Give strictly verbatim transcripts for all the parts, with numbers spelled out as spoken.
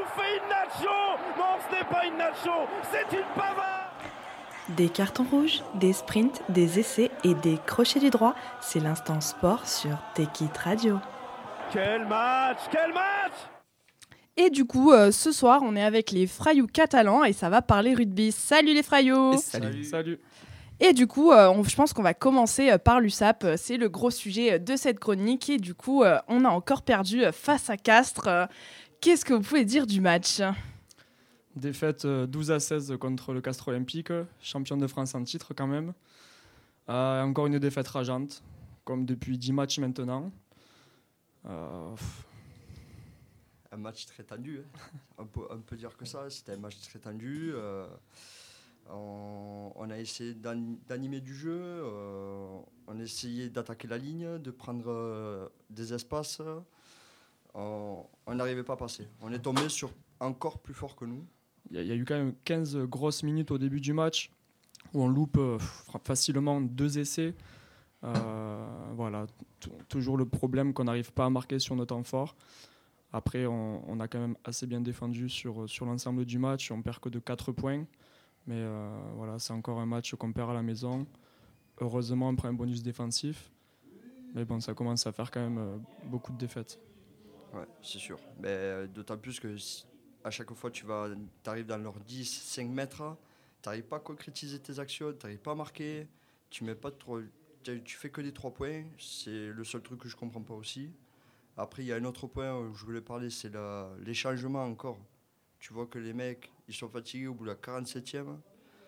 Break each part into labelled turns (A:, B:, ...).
A: nous fait une nacho. Non, ce n'est pas une nacho, c'est une pavard.
B: Des cartons rouges, des sprints, des essais et des crochets du droit, c'est l'instant sport sur Tekit Radio.
A: Quel match, quel match!
C: Et du coup, euh, ce soir, on est avec les Frayous catalans et ça va parler rugby. Salut les Frayous!
D: Salut. Salut.
C: Et du coup, euh, on, je pense qu'on va commencer euh, par l'U S A P. C'est le gros sujet de cette chronique. Et du coup, euh, on a encore perdu euh, face à Castres. Euh, qu'est-ce que vous pouvez dire du match?
D: Défaite euh, douze à seize contre le Castres Olympique, champion de France en titre quand même. Euh, encore une défaite rageante, comme depuis dix matchs maintenant. Euh,
E: un match très tendu, hein. on, peut, on peut dire que ça, c'était un match très tendu. Euh, on, on a essayé d'an, d'animer du jeu, euh, on a essayé d'attaquer la ligne, de prendre euh, des espaces. On n'arrivait pas à passer. On est tombé sur encore plus fort que nous.
D: Il y, y a eu quand même quinze grosses minutes au début du match où on loupe euh, facilement deux essais. Euh, voilà, T- toujours le problème qu'on n'arrive pas à marquer sur nos temps forts. Après, on, on a quand même assez bien défendu sur, sur l'ensemble du match. On perd que de quatre points. Mais euh, voilà, c'est encore un match qu'on perd à la maison. Heureusement, on prend un bonus défensif. Mais bon, ça commence à faire quand même euh, beaucoup de défaites.
E: Ouais, c'est sûr. Mais, euh, d'autant plus que si, à chaque fois tu vas, arrives dans leurs dix cinq mètres, tu n'arrives pas à concrétiser tes actions, tu n'arrives pas à marquer, tu mets pas trop, tu fais que des trois points. C'est le seul truc que je ne comprends pas aussi. Après, il y a un autre point où je voulais parler, c'est la, les changements encore. Tu vois que les mecs, ils sont fatigués au bout de la quarante-septième.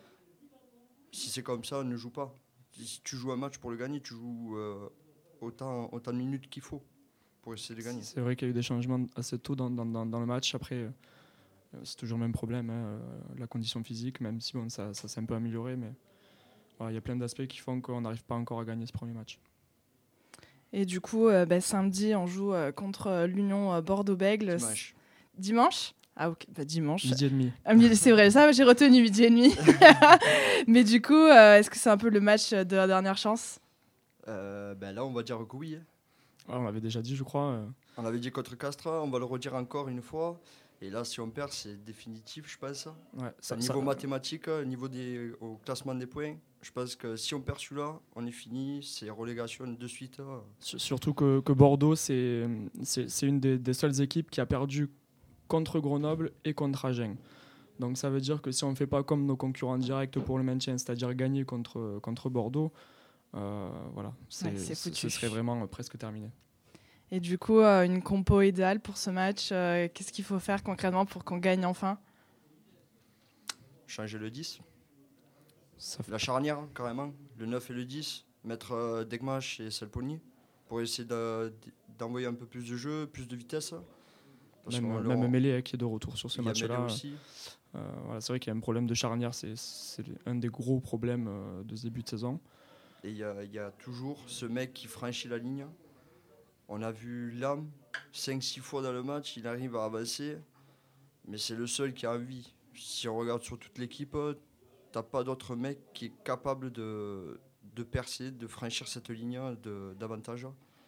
E: Si c'est comme ça, on ne joue pas. Si tu joues un match pour le gagner, tu joues euh, autant, autant de minutes qu'il faut pour essayer de gagner.
D: C'est vrai qu'il y a eu des changements assez tôt dans, dans, dans, dans le match. Après, euh, c'est toujours le même problème, hein, euh, la condition physique, même si bon, ça, ça s'est un peu amélioré. Mais voilà, il y a plein d'aspects qui font qu'on n'arrive pas encore à gagner ce premier match.
C: Et du coup, euh, bah, samedi, on joue euh, contre euh, l'Union euh, Bordeaux-Bègles.
E: Dimanche.
C: Dimanche Ah ok, bah, dimanche.
D: Midi et demi.
C: Ah, c'est vrai, ça j'ai retenu midi et demi. Mais du coup, euh, est-ce que c'est un peu le match de la dernière chance?
E: euh, ben Là, on va dire que oui.
D: Ouais, on l'avait déjà dit, je crois. Euh...
E: On l'avait dit contre Castres, on va le redire encore une fois. Et là, si on perd, c'est définitif, je pense.
D: Ouais, ça,
E: au niveau
D: ça...
E: mathématique, au niveau des, au classement des points, je pense que si on perd celui-là, on est fini, c'est relégation de suite.
D: Surtout que, que Bordeaux, c'est, c'est, c'est une des, des seules équipes qui a perdu contre Grenoble et contre Agen. Donc ça veut dire que si on ne fait pas comme nos concurrents directs pour le maintien, c'est-à-dire gagner contre, contre Bordeaux, euh, voilà, c'est,
C: ouais, c'est
D: c'est, ce serait vraiment euh, presque terminé.
C: Et du coup, euh, une compo idéale pour ce match, euh, qu'est-ce qu'il faut faire concrètement pour qu'on gagne enfin?
E: Changer le dix.
D: Ça fait...
E: La charnière, carrément. Le neuf et le dix. Mettre euh, Degmash et Salponi pour essayer de, d'envoyer un peu plus de jeu, plus de vitesse.
D: Parce même même leur... Mélé qui est de retour sur ce match-là.
E: Aussi.
D: Euh, voilà, c'est vrai qu'il y a un problème de charnière. C'est, c'est un des gros problèmes euh, de ce début de saison.
E: Et il y, y a toujours ce mec qui franchit la ligne. On a vu Lam cinq six fois dans le match, il arrive à avancer, mais c'est le seul qui a envie. Si on regarde sur toute l'équipe, t'as pas d'autre mec qui est capable de, de percer, de franchir cette ligne de, d'avantage.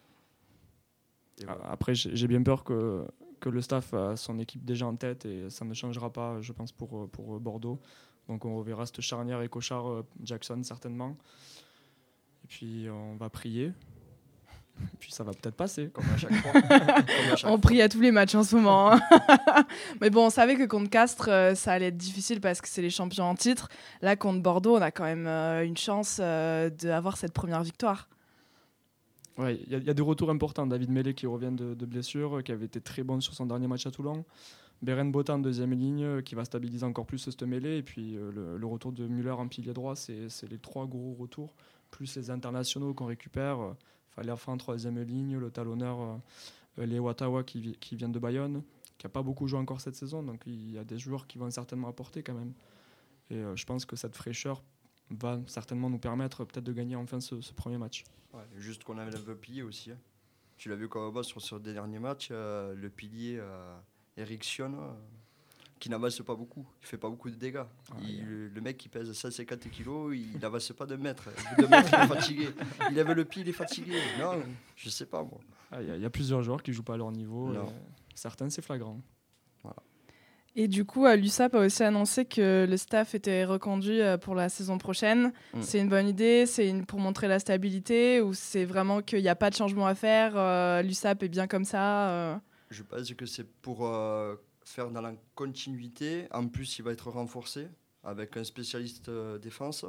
D: Voilà. Après, j'ai bien peur que, que le staff a son équipe déjà en tête et ça ne changera pas, je pense, pour, pour Bordeaux. Donc on reverra cette charnière et Cochard, Jackson certainement. Et puis on va prier. Puis ça va peut-être passer,
E: comme à chaque fois. Comme à chaque
C: on
E: fois.
C: prie à tous les matchs en ce moment. Hein. Mais bon, on savait que contre Castres, euh, ça allait être difficile parce que c'est les champions en titre. Là, contre Bordeaux, on a quand même euh, une chance euh, d'avoir cette première victoire.
D: Ouais, il y, y a des retours importants. David Mélé qui revient de, de blessure, qui avait été très bon sur son dernier match à Toulon. Beren Botan en deuxième ligne, qui va stabiliser encore plus cette mêlée. Et puis euh, le, le retour de Müller en pilier droit, c'est, c'est les trois gros retours, plus les internationaux qu'on récupère. Euh, Falafa en troisième ligne, le talonneur euh, Léo Ottawa qui, qui vient de Bayonne, qui n'a pas beaucoup joué encore cette saison, donc il y a des joueurs qui vont certainement apporter quand même. Et euh, je pense que cette fraîcheur va certainement nous permettre peut-être de gagner enfin ce, ce premier match.
E: Ouais, juste qu'on avait le pilier aussi. Hein. Tu l'as vu comme bas sur, sur des derniers matchs, euh, le pilier euh, Eric Sion, euh, qui n'avance pas beaucoup, il fait pas beaucoup de dégâts. Ah, il, yeah. le, le mec qui pèse cent cinquante kilos, il n'avance pas de mètre. Au bout de mètre, il est fatigué. Il avait le pied, il est fatigué. Non, je sais pas moi.
D: Il ah, y, y a plusieurs joueurs qui jouent pas à leur niveau. Certains, c'est flagrant.
E: Voilà.
C: Et du coup, l'U S A P a aussi annoncé que le staff était reconduit pour la saison prochaine. Mmh. C'est une bonne idée, c'est une... pour montrer la stabilité, ou c'est vraiment qu'il n'y a pas de changement à faire, euh, l'U S A P est bien comme ça euh...
E: Je pense que c'est pour euh, faire dans la continuité. En plus, il va être renforcé avec un spécialiste euh, défense.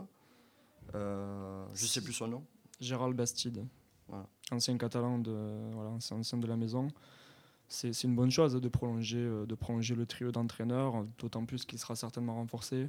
E: Euh, je ne sais plus son nom.
D: Gérald Bastide, voilà. Ancien catalan de, voilà, ancien de la maison. C'est, c'est une bonne chose de prolonger, euh, de prolonger le trio d'entraîneurs, d'autant plus qu'il sera certainement renforcé.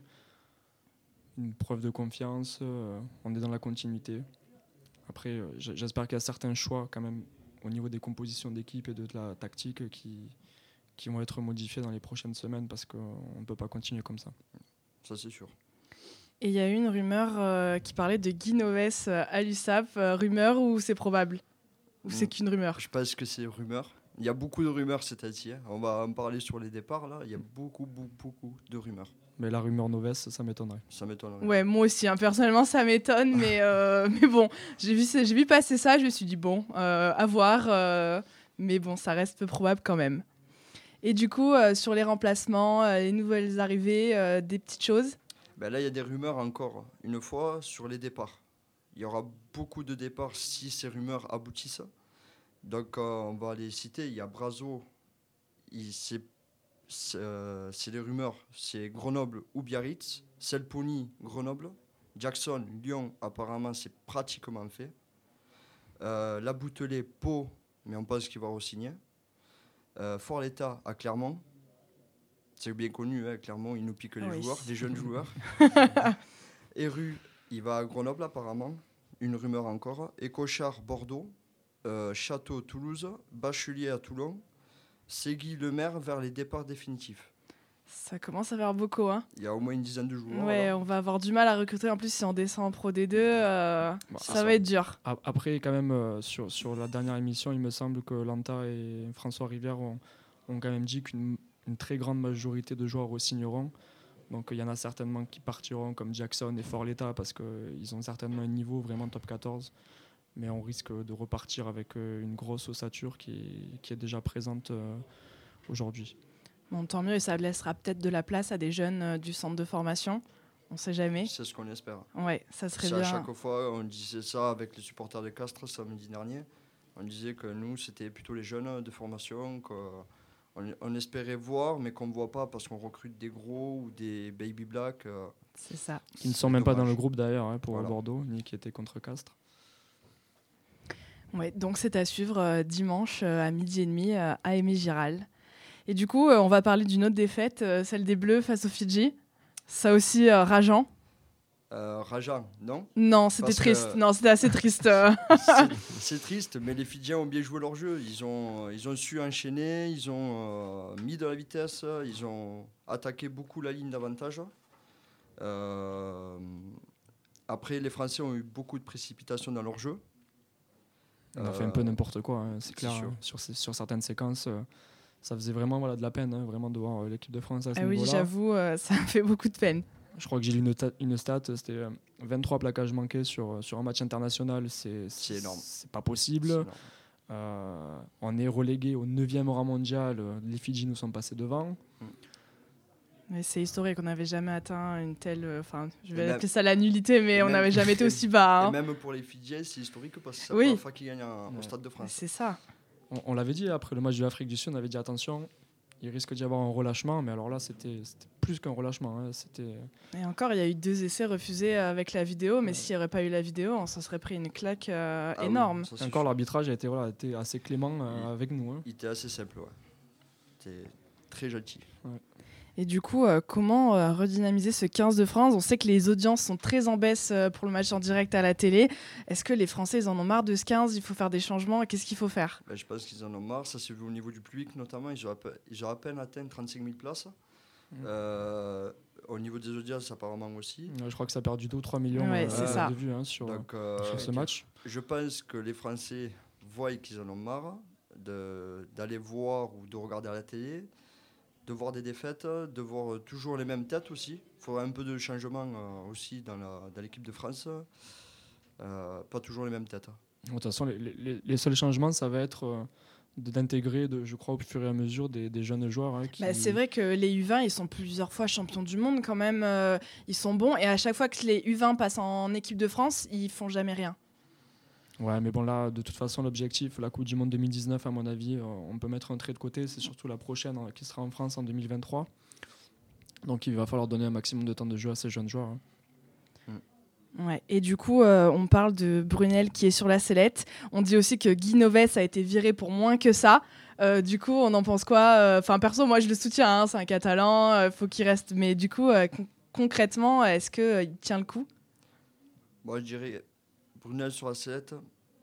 D: Une preuve de confiance, euh, on est dans la continuité. Après, euh, j'espère qu'il y a certains choix quand même au niveau des compositions d'équipe et de la tactique qui, qui vont être modifiés dans les prochaines semaines parce qu'on ne peut pas continuer comme ça.
E: Ça, c'est sûr.
C: Et il y a eu une rumeur euh, qui parlait de Guy Novès euh, à l'U S A P. Euh, rumeur ou c'est probable ? Ou c'est mmh. qu'une rumeur ?
E: Je pense que c'est rumeur. Il y a beaucoup de rumeurs cette année. On va en parler sur les départs. Là. Il y a beaucoup, beaucoup, beaucoup de rumeurs.
D: Mais la rumeur Novès, ça m'étonnerait.
E: Ça m'étonnerait.
C: Ouais, moi aussi. Hein. Personnellement, ça m'étonne. mais, euh, mais bon, j'ai vu, j'ai vu passer ça. Je me suis dit, bon, euh, à voir. Euh, mais bon, ça reste peu probable quand même. Et du coup, euh, sur les remplacements, euh, les nouvelles arrivées, euh, des petites choses ?
E: Ben là, il y a des rumeurs encore, une fois, sur les départs. Il y aura beaucoup de départs si ces rumeurs aboutissent. Donc, euh, on va les citer. Il y a Brazo, il, c'est, c'est, euh, c'est les rumeurs. C'est Grenoble ou Biarritz. Selponi, Grenoble. Jackson, Lyon, apparemment, c'est pratiquement fait. Euh, La Boutelet, Pau, mais on pense qu'il va re-signer. Euh, Fort-l'État à Clermont. C'est bien connu, hein, Clermont, il nous pique les oui. joueurs, les jeunes joueurs. Héru, il va à Grenoble apparemment. Une rumeur encore. Écochard, Bordeaux. Euh, Château, Toulouse, Bachelier à Toulon, Ségui, Le Maire vers les départs définitifs.
C: Ça commence à faire beaucoup. Hein.
E: Il y a au moins une dizaine de joueurs.
C: Ouais,
E: là.
C: On va avoir du mal à recruter. En plus, si on descend en Pro D deux, euh, bah, ça, ça va être dur.
D: Après, quand même, euh, sur, sur la dernière émission, il me semble que Lanta et François Rivière ont, ont quand même dit qu'une une très grande majorité de joueurs re-signeront. Donc, il y en a certainement qui partiront comme Jackson et Fort-l'État parce qu'ils ont certainement un niveau vraiment top quatorze. Mais on risque de repartir avec une grosse ossature qui, qui est déjà présente euh, aujourd'hui.
C: Bon, tant mieux, et ça laissera peut-être de la place à des jeunes euh, du centre de formation. On ne sait jamais.
E: C'est ce qu'on espère.
C: Ouais, ça serait
E: c'est
C: bien.
E: À chaque fois, on disait ça avec les supporters de Castres samedi dernier. On disait que nous, c'était plutôt les jeunes de formation qu'on on espérait voir, mais qu'on ne voit pas parce qu'on recrute des gros ou des baby black. Euh,
C: c'est ça.
D: Qui ne sont même dommage. Pas dans le groupe d'ailleurs hein, pour voilà. Bordeaux, ni qui étaient contre Castres.
C: Ouais, donc c'est à suivre euh, dimanche euh, à midi et demi euh, à Aimé Giral. Et du coup, euh, on va parler d'une autre défaite, euh, celle des Bleus face aux Fidji. Ça aussi euh, rageant.
E: Euh, rageant, non ?
C: Non, c'était Parce triste. Que... Non, c'était assez triste.
E: c'est, c'est triste, mais les Fidjiens ont bien joué leur jeu. Ils ont, ils ont su enchaîner, ils ont euh, mis de la vitesse, ils ont attaqué beaucoup la ligne d'avantage. Euh, après, les Français ont eu beaucoup de précipitations dans leur jeu.
D: On a euh, fait un peu n'importe quoi, hein, c'est, c'est clair. Hein, sur, sur certaines séquences, euh, ça faisait vraiment voilà, de la peine, hein, vraiment de voir euh, l'équipe de France à ce
C: ah
D: niveau-là.
C: Oui, j'avoue, euh, ça me fait beaucoup de peine.
D: Je crois que j'ai lu une, ta- une stat, c'était euh, vingt-trois plaquages manqués sur, sur un match international. C'est,
E: c'est, c'est énorme.
D: C'est pas possible. C'est euh, on est relégué au neuvième rang mondial. Les Fidji nous sont passés devant. Mm.
C: Mais c'est historique, on n'avait jamais atteint une telle... Enfin, je vais appeler ça la nullité, mais on n'avait jamais été aussi bas. Hein.
E: Et même pour les Fidjiens, c'est historique parce que c'est
C: oui.
E: la première fois qu'ils gagnent un,
C: ouais.
E: au Stade de France.
C: C'est ça.
D: On, on l'avait dit après le match de l'Afrique du Sud, on avait dit attention, il risque d'y avoir un relâchement, mais alors là, c'était, c'était plus qu'un relâchement. Hein. C'était...
C: Et encore, il y a eu deux essais refusés avec la vidéo, mais ouais. s'il n'y aurait pas eu la vidéo, on s'en serait pris une claque euh, ah énorme.
D: Oui, encore, l'arbitrage a été, voilà, été assez clément euh, avec nous. Hein.
E: Il était assez simple, ouais. C'était très gentil.
C: Ouais. Et du coup, euh, comment euh, redynamiser ce quinze de France ? On sait que les audiences sont très en baisse euh, pour le match en direct à la télé. Est-ce que les Français ils en ont marre de ce quinze ? Il faut faire des changements. Qu'est-ce qu'il faut faire ?
E: Ben, je pense qu'ils en ont marre. Ça s'est vu au niveau du public notamment. Ils ont à peine, ils ont à peine atteint trente-cinq mille places. Mmh. Euh, au niveau des audiences, apparemment aussi.
D: Ouais, je crois que ça a perdu deux ou trois millions
C: ouais,
D: euh, de vues hein, sur,
E: Donc, euh,
D: sur ce match.
E: Je pense que les Français voient qu'ils en ont marre de, d'aller voir ou de regarder à la télé. De voir des défaites, de voir toujours les mêmes têtes aussi. Il faut un peu de changement euh, aussi dans, la, dans l'équipe de France. Euh, pas toujours les mêmes têtes.
D: De toute façon, les, les, les seuls changements, ça va être euh, de, d'intégrer, de, je crois, au fur et à mesure des, des jeunes joueurs. Hein, qui...
C: bah, c'est vrai que les U vingt, ils sont plusieurs fois champions du monde quand même. Euh, ils sont bons. Et à chaque fois que les U vingt passent en équipe de France, ils font jamais rien.
D: Ouais, mais bon, là, de toute façon, l'objectif, la Coupe du Monde deux mille dix-neuf, à mon avis, on peut mettre un trait de côté. C'est surtout la prochaine hein, qui sera en France en deux mille vingt-trois. Donc, il va falloir donner un maximum de temps de jeu à ces jeunes joueurs. Hein.
C: Ouais. Et du coup, euh, on parle de Brunel qui est sur la sellette. On dit aussi que Guy Novès a été viré pour moins que ça. Euh, du coup, on en pense quoi ? Enfin, perso, moi, je le soutiens. Hein, c'est un Catalan, euh, faut qu'il reste. Mais du coup, euh, con- concrètement, est-ce qu'il euh, tient le coup ?
E: Moi, je dirais Brunel sur la sellette,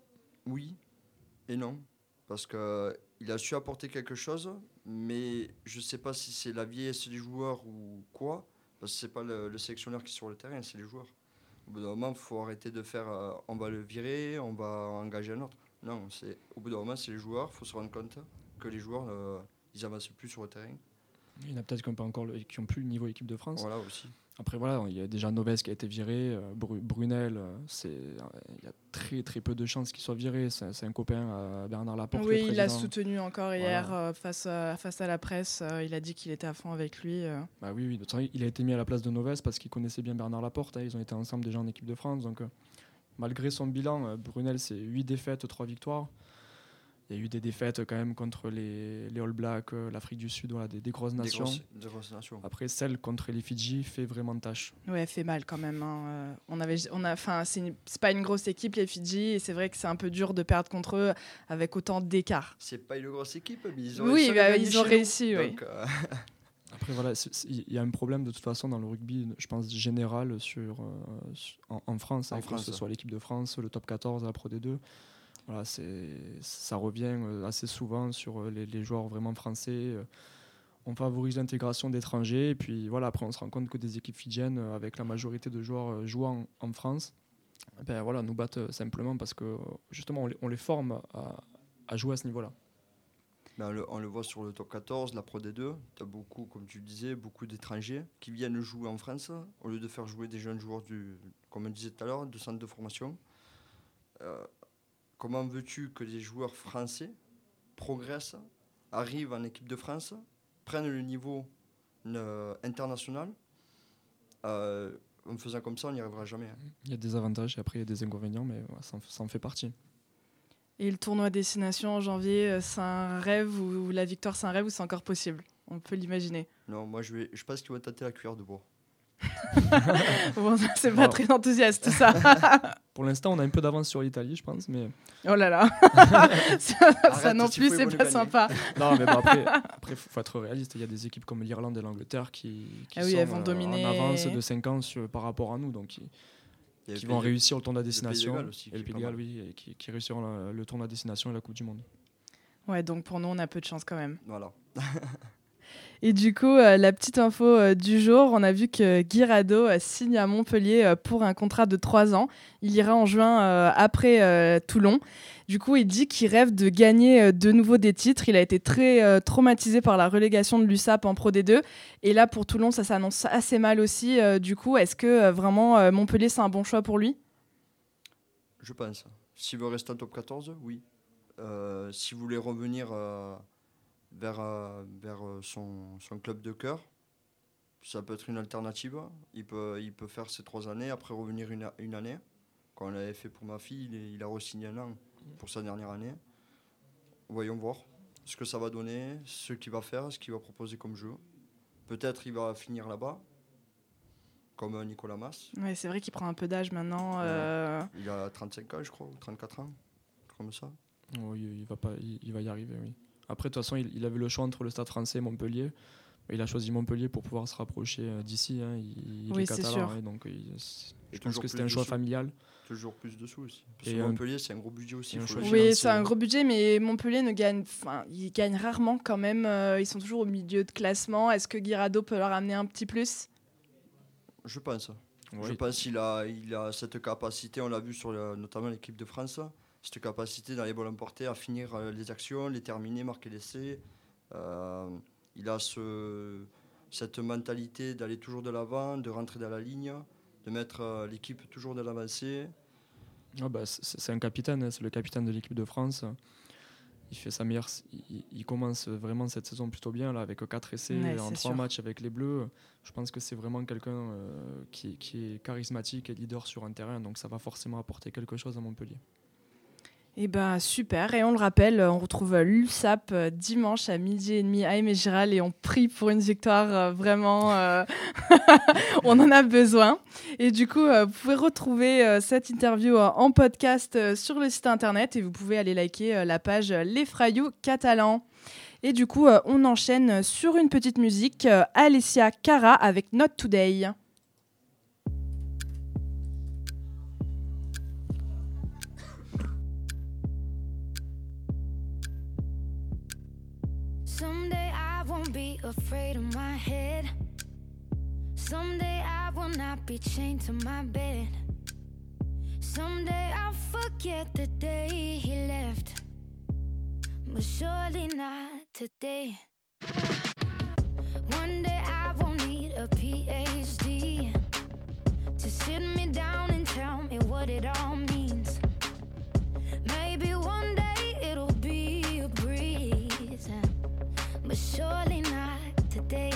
E: oui et non. Parce qu'il a su apporter quelque chose, mais je ne sais pas si c'est la vieillesse des joueurs ou quoi. Parce que ce n'est pas le, le sélectionneur qui est sur le terrain, c'est les joueurs. Au bout d'un moment, il faut arrêter de faire euh, on va le virer, on va engager un autre. Non, c'est, au bout d'un moment, c'est les joueurs. Il faut se rendre compte que les joueurs, euh, ils n'avancent plus sur le terrain.
D: Il y en a peut-être qui n'ont pas encore le, qui ont plus le niveau équipe de France.
E: Voilà aussi.
D: Après, voilà, il y a déjà Novès qui a été viré. Euh, Bru- Brunel, euh, c'est, euh, il y a très très peu de chances qu'il soit viré. C'est, c'est un copain à Bernard Laporte.
C: Oui,
D: le
C: il l'a
D: président.
C: soutenu encore hier voilà. euh, face, à, face à la presse. Euh, il a dit qu'il était à fond avec lui. Euh.
D: Bah oui, oui. De toute façon, il a été mis à la place de Novès parce qu'il connaissait bien Bernard Laporte. Hein, ils ont été ensemble déjà en équipe de France. Donc, euh, malgré son bilan, euh, Brunel, c'est huit défaites, trois victoires. Il y a eu des défaites quand même contre les, les All Blacks, euh, l'Afrique du Sud, voilà, des, des grosses nations.
E: Des grosses, des grosses nations.
D: Après, celle contre les Fidji fait vraiment tâche.
C: Ouais, elle fait mal quand même. Hein. Euh, on avait, on a, enfin, c'est, une, c'est pas une grosse équipe les Fidji, et c'est vrai que c'est un peu dur de perdre contre eux avec autant d'écart.
E: C'est pas une grosse équipe, mais ils ont
C: oui,
E: réussi.
C: Bah, ils ont réussi, oui.
E: Donc, euh...
D: Après, voilà, il y a un problème de toute façon dans le rugby, je pense, général sur, euh, en, en France,
E: en
D: hein,
E: France,
D: que ce soit l'équipe de France, le top quatorze, la Pro D deux. Voilà, c'est, ça revient assez souvent sur les, les joueurs vraiment français. On favorise l'intégration d'étrangers. Et puis voilà, après, on se rend compte que des équipes fidjiennes, avec la majorité de joueurs jouant en France, ben voilà, nous battent simplement parce que justement, on les, on les forme à, à jouer à ce niveau-là.
E: Ben on, le, on le voit sur le top quatorze, la Pro D deux. Tu as beaucoup, comme tu le disais, beaucoup d'étrangers qui viennent jouer en France au lieu de faire jouer des jeunes joueurs, du, comme on disait tout à l'heure, de centre de formation. Euh, Comment veux-tu que les joueurs français progressent, arrivent en équipe de France, prennent le niveau euh, international euh, En faisant comme ça, on n'y arrivera jamais. Hein.
D: Il y a des avantages et après il y a des inconvénients, mais ouais, ça, en, ça en fait partie.
C: Et le tournoi Destination en janvier, c'est un rêve ou la victoire, c'est un rêve ou c'est encore possible ? On peut l'imaginer.
E: Non, moi je, vais, je pense qu'ils vont tâter la cuillère de bois.
C: Bon, c'est pas bon. Très enthousiaste tout ça.
D: Pour l'instant, on a un peu d'avance sur l'Italie, je pense, mais
C: oh là là, ça, Arrête, ça non plus, c'est pas sympa.
D: Non, mais bon, après, après, faut être réaliste. Il y a des équipes comme l'Irlande et l'Angleterre qui, qui
C: ah oui,
D: sont
C: elles vont euh, dominer...
D: en avance de cinq ans sur, par rapport à nous, donc qui, qui vont réussir le tournoi à destination,
E: le aussi,
D: et le Pays de Galles, oui, et qui, qui réussiront le, le tournoi à destination et la Coupe du Monde.
C: Ouais, donc pour nous, on a peu de chance quand même.
E: Voilà.
C: Et du coup, euh, la petite info euh, du jour, on a vu que Guy Rado euh, signe à Montpellier euh, pour un contrat de trois ans. Il ira en juin euh, après euh, Toulon. Du coup, il dit qu'il rêve de gagner euh, de nouveau des titres. Il a été très euh, traumatisé par la relégation de l'U S A P en Pro D deux. Et là, pour Toulon, ça s'annonce assez mal aussi. Euh, du coup, est-ce que euh, vraiment euh, Montpellier, c'est un bon choix pour lui ?
E: Je pense. S'il veut rester en top quatorze, oui. Euh, s'il voulait revenir... Euh vers, euh, vers son, son club de cœur. Ça peut être une alternative. Il peut, il peut faire ces trois années, après revenir une, une année. Quand on l'avait fait pour ma fille, il, il a re-signé un an pour sa dernière année. Voyons voir ce que ça va donner, ce qu'il va faire, ce qu'il va proposer comme jeu. Peut-être il va finir là-bas, comme Nicolas Mas.
C: Ouais, c'est vrai qu'il prend un peu d'âge maintenant. Euh...
E: Il a trente-cinq ans, je crois, ou trente-quatre ans, comme ça.
D: Oui, il va, pas, il, il va y arriver, oui. Après, de toute façon, il, il avait le choix entre le Stade français et Montpellier. Il a choisi Montpellier pour pouvoir se rapprocher d'ici. Hein. Il, il
C: oui,
D: est catalan,
C: sûr.
D: Hein, donc il, je pense que c'était un choix familial.
E: Toujours plus de sous aussi. Parce
D: et
E: que Montpellier, un, c'est un gros budget aussi.
C: Oui, financier. C'est un gros budget, mais Montpellier ne gagne, enfin, il gagne rarement quand même. Euh, ils sont toujours au milieu de classement. Est-ce que Guy Rado peut leur amener un petit plus ?
E: Je pense. Oui. Je pense qu'il a, il a cette capacité. On l'a vu sur le, notamment l'équipe de France. Cette capacité dans les ballons portés à finir euh, les actions, les terminer, marquer l'essai. Euh, il a ce, cette mentalité d'aller toujours de l'avant, de rentrer dans la ligne, de mettre euh, l'équipe toujours de l'avancée.
D: Ah bah, c'est, c'est un capitaine, hein, c'est le capitaine de l'équipe de France. il fait sa meilleure, il, il commence vraiment cette saison plutôt bien là, avec quatre essais
C: Ouais,
D: en
C: c'est
D: trois
C: sûr.
D: matchs avec les Bleus. Je pense que c'est vraiment quelqu'un euh, qui, qui est charismatique et leader sur un terrain, donc ça va forcément apporter quelque chose à Montpellier.
C: Et ben super, et on le rappelle, on retrouve l'U S A P dimanche à midi et demi à Aimé Giral et on prie pour une victoire euh, vraiment, euh, on en a besoin. Et du coup, euh, vous pouvez retrouver euh, cette interview euh, en podcast euh, sur le site internet et vous pouvez aller liker euh, la page euh, Les Frayous Catalans. Et du coup, euh, on enchaîne sur une petite musique, euh, Alessia Cara avec Not Today.
F: Someday I won't be afraid of my head. Someday I will not be chained to my bed. Someday I'll forget the day he left, but surely not today. One day I won't need a P H D to sit me down and tell me what it all means. Maybe one day it'll be a breeze, but surely not today.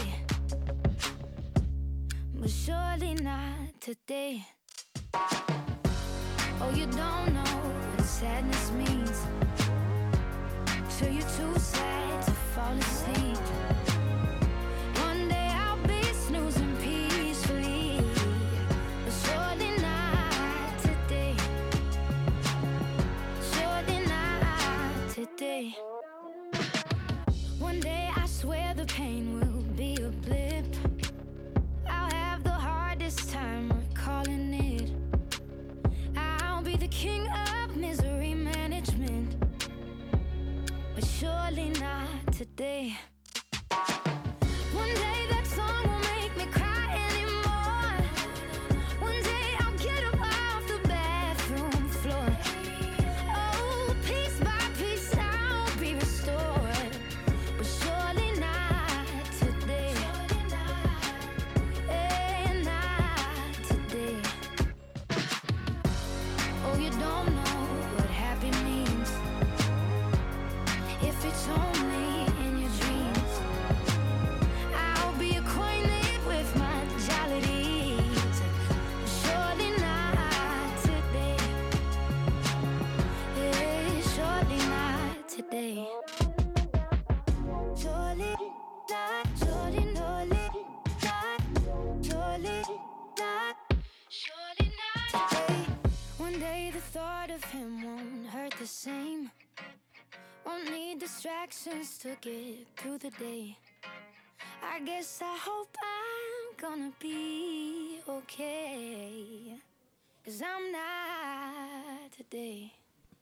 F: But surely not today. Oh, you don't know what sadness means, so you're too sad to fall asleep. One day I'll be snoozing peacefully, but surely not today. Surely not today. One day I swear the pain will be a blip. I'll have the hardest time recalling it. I'll be the king of misery management, but surely not today. One day that song will make me cry anymore. One day I'll get up off the bathroom floor. Oh, piece by piece I'll be restored, but surely not today. Eh, not today. Oh, you don't know what happy means if it's only in your dreams. I'll be acquainted with my jollities, surely not today. Yeah, surely not today. Surely not, surely, surely not, surely not, surely not today. One day the thought of him won't hurt the same. Won't need distractions to get through the day. I guess I hope I'm gonna be okay, 'cause I'm not today.